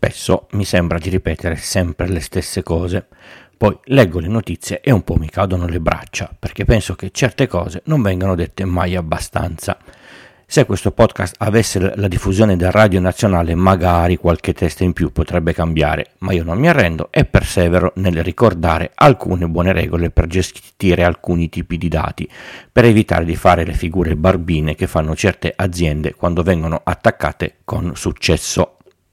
spesso mi sembra di ripetere sempre le stesse cose. Poi leggo le notizie e un po' mi cadono le braccia, perché penso che certe cose non vengano dette mai abbastanza. Se questo podcast avesse la diffusione del Radio Nazionale, magari qualche testa in più potrebbe cambiare, ma io non mi arrendo e persevero nel ricordare alcune buone regole per gestire alcuni tipi di dati, per evitare di fare le figure barbine che fanno certe aziende quando vengono attaccate con successo.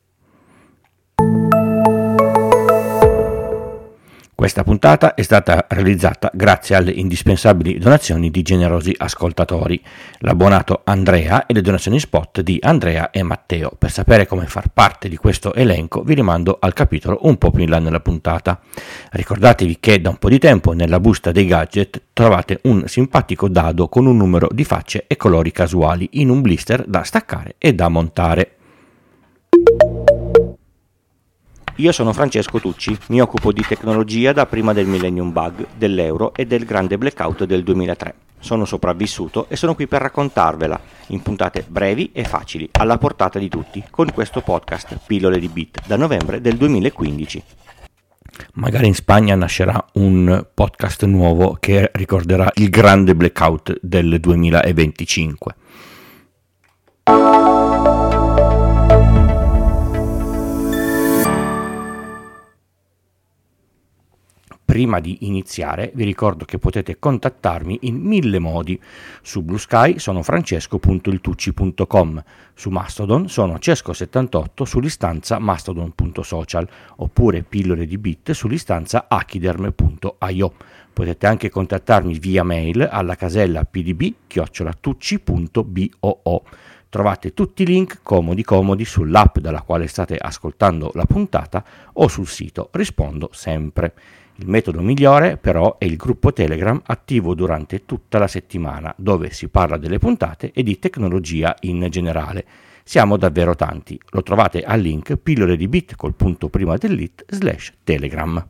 Questa puntata è stata realizzata grazie alle indispensabili donazioni di generosi ascoltatori, l'abbonato Andrea e le donazioni spot di Andrea e Matteo. Per sapere come far parte di questo elenco vi rimando al capitolo un po' più in là nella puntata. Ricordatevi che da un po' di tempo nella busta dei gadget trovate un simpatico dado con un numero di facce e colori casuali in un blister da staccare e da montare. Io sono Francesco Tucci, mi occupo di tecnologia da prima del Millennium Bug, dell'euro e del grande blackout del 2003. Sono sopravvissuto e sono qui per raccontarvela, in puntate brevi e facili, alla portata di tutti, con questo podcast Pillole di Bit, da novembre del 2015. Magari in Spagna nascerà un podcast nuovo che ricorderà il grande blackout del 2025. Prima di iniziare vi ricordo che potete contattarmi in 1000 modi. Su Blue Sky sono francesco.iltucci.com, su Mastodon sono cesco78 sull'istanza mastodon.social oppure pillole di bit sull'istanza achiderm.io. Potete anche contattarmi via mail alla casella pdb@tucci.boo. Trovate tutti i link comodi sull'app dalla quale state ascoltando la puntata o sul sito Rispondo Sempre. Il metodo migliore però è il gruppo Telegram attivo durante tutta la settimana, dove si parla delle puntate e di tecnologia in generale. Siamo davvero tanti, lo trovate al link pillole di bit col punto prima dell'it /telegram.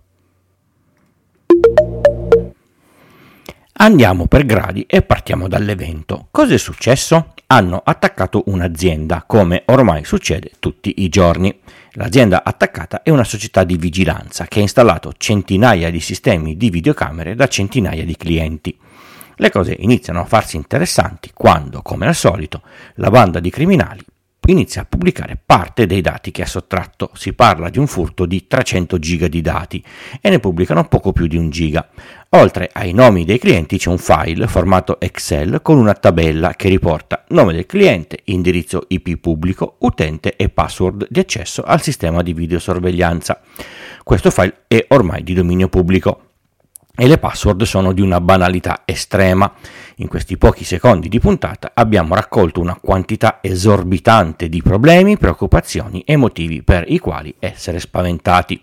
Andiamo per gradi e partiamo dall'evento. Cosa è successo? Hanno attaccato un'azienda, come ormai succede tutti i giorni. L'azienda attaccata è una società di vigilanza che ha installato centinaia di sistemi di videocamere da centinaia di clienti. Le cose iniziano a farsi interessanti quando, come al solito, la banda di criminali inizia a pubblicare parte dei dati che ha sottratto. Si parla di un furto di 300 giga di dati e ne pubblicano poco più di 1 giga. Oltre ai nomi dei clienti c'è un file formato Excel con una tabella che riporta nome del cliente, indirizzo IP pubblico, utente e password di accesso al sistema di videosorveglianza. Questo file è ormai di dominio pubblico e le password sono di una banalità estrema. In questi pochi secondi di puntata abbiamo raccolto una quantità esorbitante di problemi, preoccupazioni e motivi per i quali essere spaventati.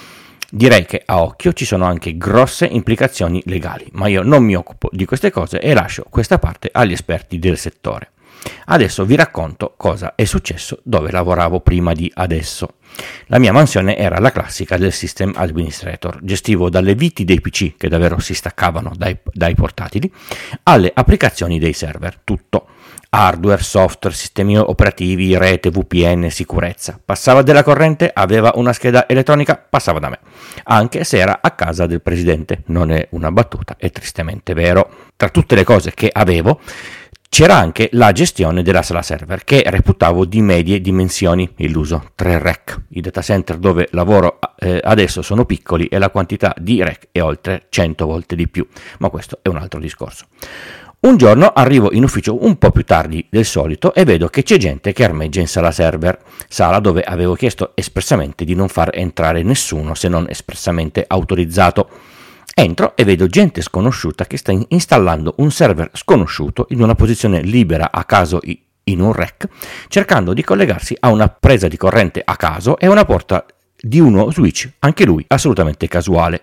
Direi che a occhio ci sono anche grosse implicazioni legali, ma io non mi occupo di queste cose e lascio questa parte agli esperti del settore. Adesso vi racconto cosa è successo dove lavoravo prima di adesso. La mia mansione era la classica del System Administrator, gestivo dalle viti dei PC che davvero si staccavano dai portatili alle applicazioni dei server, tutto. Hardware, software, sistemi operativi, rete, VPN, sicurezza. Passava della corrente, aveva una scheda elettronica, passava da me. Anche se era a casa del presidente. Non è una battuta, è tristemente vero. Tra tutte le cose che avevo, c'era anche la gestione della sala server, che reputavo di medie dimensioni, illuso, 3 rack. I data center dove lavoro adesso sono piccoli e la quantità di rack è oltre 100 volte di più, ma questo è un altro discorso. Un giorno arrivo in ufficio un po' più tardi del solito e vedo che c'è gente che armeggia in sala server, sala dove avevo chiesto espressamente di non far entrare nessuno se non espressamente autorizzato. Entro e vedo gente sconosciuta che sta installando un server sconosciuto in una posizione libera a caso in un rack, cercando di collegarsi a una presa di corrente a caso e una porta di uno switch, anche lui assolutamente casuale.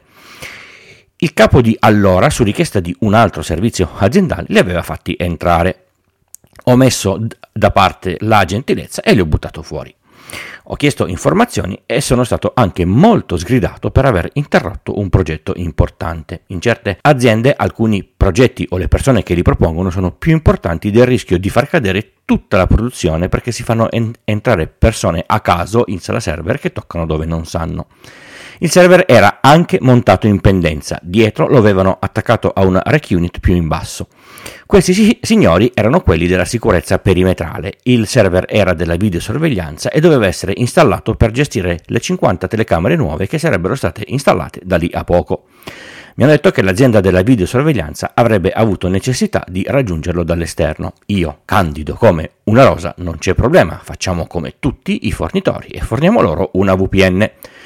Il capo di allora, su richiesta di un altro servizio aziendale, li aveva fatti entrare. Ho messo da parte la gentilezza e li ho buttato fuori. Ho chiesto informazioni e sono stato anche molto sgridato per aver interrotto un progetto importante. In certe aziende alcuni progetti o le persone che li propongono sono più importanti del rischio di far cadere tutta la produzione perché si fanno entrare persone a caso in sala server che toccano dove non sanno. Il server era anche montato in pendenza, dietro lo avevano attaccato a una rack unit più in basso. Questi signori erano quelli della sicurezza perimetrale, il server era della videosorveglianza e doveva essere installato per gestire le 50 telecamere nuove che sarebbero state installate da lì a poco. Mi hanno detto che l'azienda della videosorveglianza avrebbe avuto necessità di raggiungerlo dall'esterno. Io, candido come una rosa, non c'è problema, facciamo come tutti i fornitori e forniamo loro una VPN.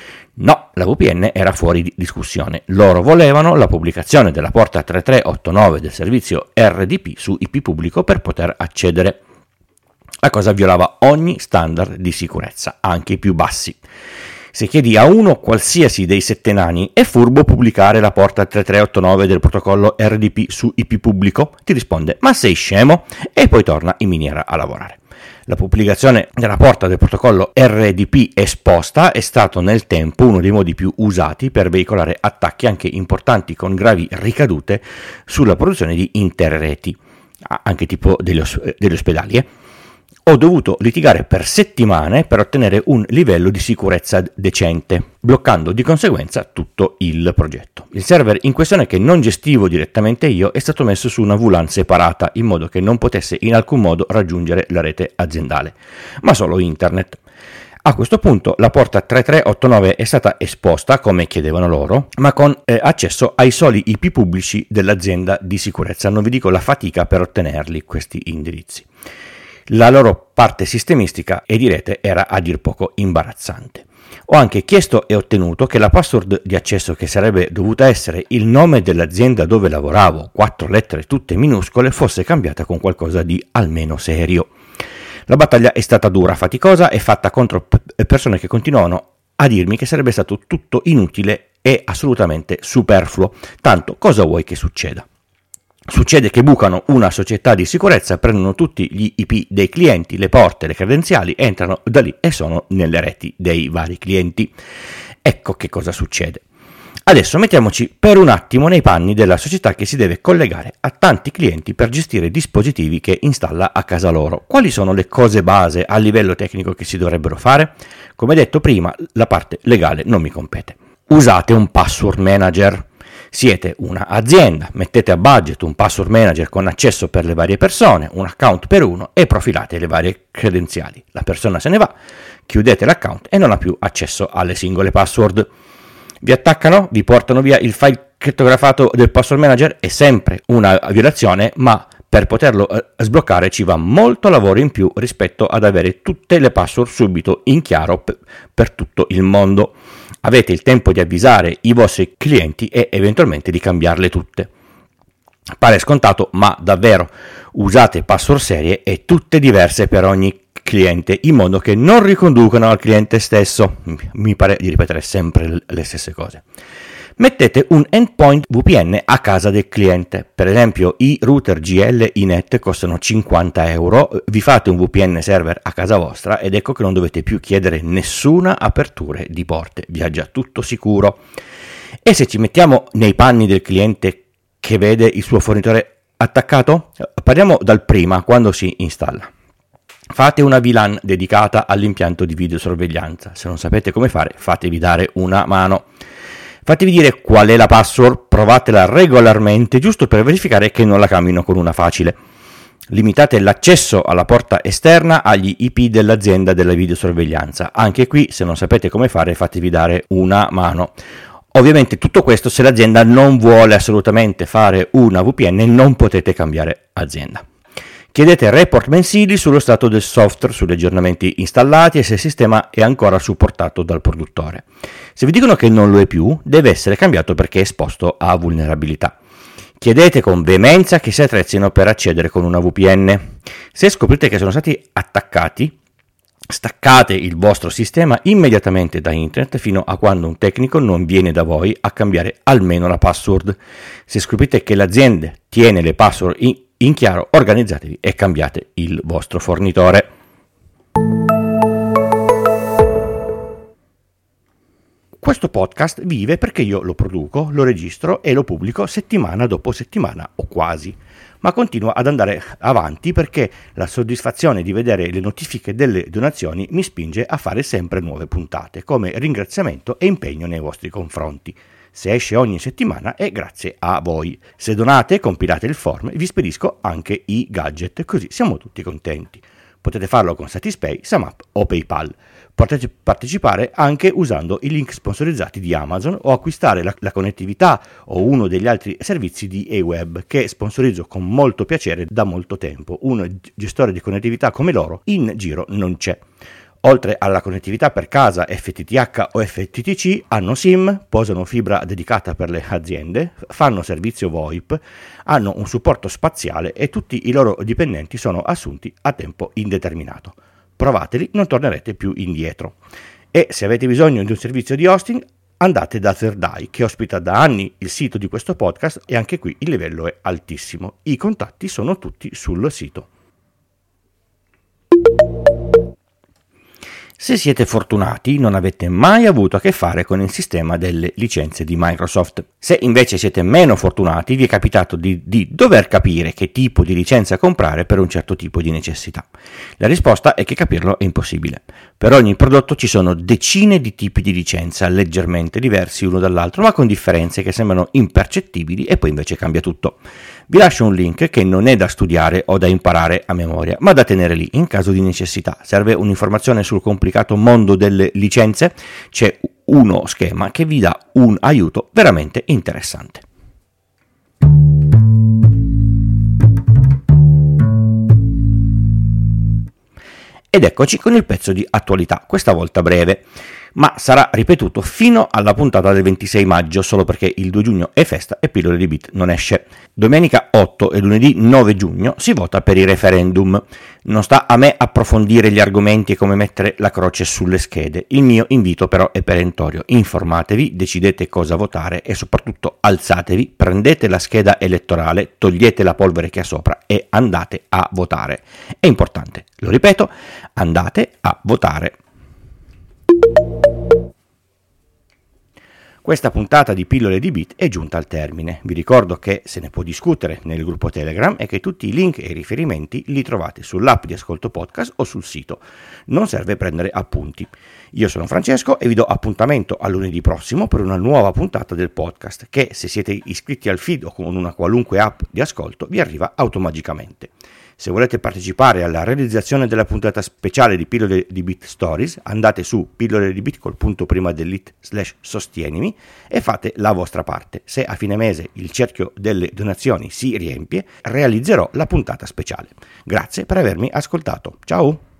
No, la VPN era fuori di discussione. Loro volevano la pubblicazione della porta 3389 del servizio RDP su IP pubblico per poter accedere. La cosa violava ogni standard di sicurezza, anche i più bassi. Se chiedi a uno qualsiasi dei 7 nani è furbo pubblicare la porta 3389 del protocollo RDP su IP pubblico, ti risponde ma sei scemo e poi torna in miniera a lavorare. La pubblicazione della porta del protocollo RDP esposta è stato nel tempo uno dei modi più usati per veicolare attacchi anche importanti con gravi ricadute sulla produzione di intere reti, anche tipo degli ospedali. Ho dovuto litigare per settimane per ottenere un livello di sicurezza decente, bloccando di conseguenza tutto il progetto. Il server in questione, che non gestivo direttamente io, è stato messo su una VLAN separata in modo che non potesse in alcun modo raggiungere la rete aziendale, ma solo internet. A questo punto la porta 3389 è stata esposta, come chiedevano loro, ma con accesso ai soli IP pubblici dell'azienda di sicurezza. Non vi dico la fatica per ottenerli questi indirizzi. La loro parte sistemistica e di rete era a dir poco imbarazzante. Ho anche chiesto e ottenuto che la password di accesso, che sarebbe dovuta essere il nome dell'azienda dove lavoravo, 4 lettere tutte minuscole, fosse cambiata con qualcosa di almeno serio. La battaglia è stata dura, faticosa e fatta contro persone che continuavano a dirmi che sarebbe stato tutto inutile e assolutamente superfluo. Tanto cosa vuoi che succeda? Succede che bucano una società di sicurezza, prendono tutti gli IP dei clienti, le porte, le credenziali, entrano da lì e sono nelle reti dei vari clienti. Ecco che cosa succede. Adesso mettiamoci per un attimo nei panni della società che si deve collegare a tanti clienti per gestire dispositivi che installa a casa loro. Quali sono le cose base a livello tecnico che si dovrebbero fare? Come detto prima, la parte legale non mi compete. Usate un password manager. Siete una azienda, mettete a budget un password manager con accesso per le varie persone, un account per uno e profilate le varie credenziali. La persona se ne va, chiudete l'account e non ha più accesso alle singole password. Vi attaccano, vi portano via il file crittografato del password manager, è sempre una violazione, ma per poterlo sbloccare ci va molto lavoro in più rispetto ad avere tutte le password subito in chiaro per tutto il mondo. Avete il tempo di avvisare i vostri clienti e eventualmente di cambiarle tutte. Pare scontato, ma davvero usate password serie e tutte diverse per ogni cliente, in modo che non riconducano al cliente stesso. Mi pare di ripetere sempre le stesse cose. Mettete un endpoint VPN a casa del cliente. Per esempio, i router GL Inet costano 50 euro. Vi fate un VPN server a casa vostra ed ecco che non dovete più chiedere nessuna apertura di porte. Vi è già tutto sicuro. E se ci mettiamo nei panni del cliente che vede il suo fornitore attaccato, parliamo dal prima, quando si installa. Fate una VLAN dedicata all'impianto di videosorveglianza. Se non sapete come fare, fatevi dare una mano. Fatevi dire qual è la password, provatela regolarmente, giusto per verificare che non la cambino con una facile. Limitate l'accesso alla porta esterna agli IP dell'azienda della videosorveglianza. Anche qui, se non sapete come fare, fatevi dare una mano. Ovviamente tutto questo, se l'azienda non vuole assolutamente fare una VPN, non potete cambiare azienda. Chiedete report mensili sullo stato del software, sugli aggiornamenti installati e se il sistema è ancora supportato dal produttore. Se vi dicono che non lo è più, deve essere cambiato perché è esposto a vulnerabilità. Chiedete con veemenza che si attrezzino per accedere con una VPN. Se scoprite che sono stati attaccati, staccate il vostro sistema immediatamente da internet fino a quando un tecnico non viene da voi a cambiare almeno la password. Se scoprite che l'azienda tiene le password in chiaro, organizzatevi e cambiate il vostro fornitore. Questo podcast vive perché io lo produco, lo registro e lo pubblico settimana dopo settimana o quasi, ma continua ad andare avanti perché la soddisfazione di vedere le notifiche delle donazioni mi spinge a fare sempre nuove puntate come ringraziamento e impegno nei vostri confronti. Se esce ogni settimana è grazie a voi. Se donate, compilate il form, vi spedisco anche i gadget, così siamo tutti contenti. Potete farlo con Satispay, SumUp o PayPal. Potete partecipare anche usando i link sponsorizzati di Amazon o acquistare la connettività o uno degli altri servizi di eWeb che sponsorizzo con molto piacere da molto tempo. Un gestore di connettività come loro in giro non c'è. Oltre alla connettività per casa FTTH o FTTC, hanno SIM, posano fibra dedicata per le aziende, fanno servizio VoIP, hanno un supporto spaziale e tutti i loro dipendenti sono assunti a tempo indeterminato. Provateli, non tornerete più indietro. E se avete bisogno di un servizio di hosting, andate da Thirdeye, che ospita da anni il sito di questo podcast e anche qui il livello è altissimo. I contatti sono tutti sul sito. Se siete fortunati, non avete mai avuto a che fare con il sistema delle licenze di Microsoft. Se invece siete meno fortunati, vi è capitato di dover capire che tipo di licenza comprare per un certo tipo di necessità. La risposta è che capirlo è impossibile. Per ogni prodotto ci sono decine di tipi di licenza, leggermente diversi uno dall'altro, ma con differenze che sembrano impercettibili e poi invece cambia tutto. Vi lascio un link che non è da studiare o da imparare a memoria, ma da tenere lì in caso di necessità. Serve un'informazione sul complicato mondo delle licenze? C'è uno schema che vi dà un aiuto veramente interessante. Ed eccoci con il pezzo di attualità, questa volta breve, ma sarà ripetuto fino alla puntata del 26 maggio, solo perché il 2 giugno è festa e Pillole di Bit non esce. Domenica 8 e lunedì 9 giugno si vota per il referendum. Non sta a me approfondire gli argomenti e come mettere la croce sulle schede. Il mio invito però è perentorio. Informatevi, decidete cosa votare e soprattutto alzatevi, prendete la scheda elettorale, togliete la polvere che ha sopra e andate a votare. È importante, lo ripeto, andate a votare. Questa puntata di Pillole di Bit è giunta al termine. Vi ricordo che se ne può discutere nel gruppo Telegram e che tutti i link e i riferimenti li trovate sull'app di Ascolto Podcast o sul sito. Non serve prendere appunti. Io sono Francesco e vi do appuntamento a lunedì prossimo per una nuova puntata del podcast che, se siete iscritti al feed o con una qualunque app di ascolto, vi arriva automaticamente. Se volete partecipare alla realizzazione della puntata speciale di Pillole di Bit Stories, andate su pillole di bit col punto prima dell'it/sostienimi e fate la vostra parte. Se a fine mese il cerchio delle donazioni si riempie, realizzerò la puntata speciale. Grazie per avermi ascoltato. Ciao!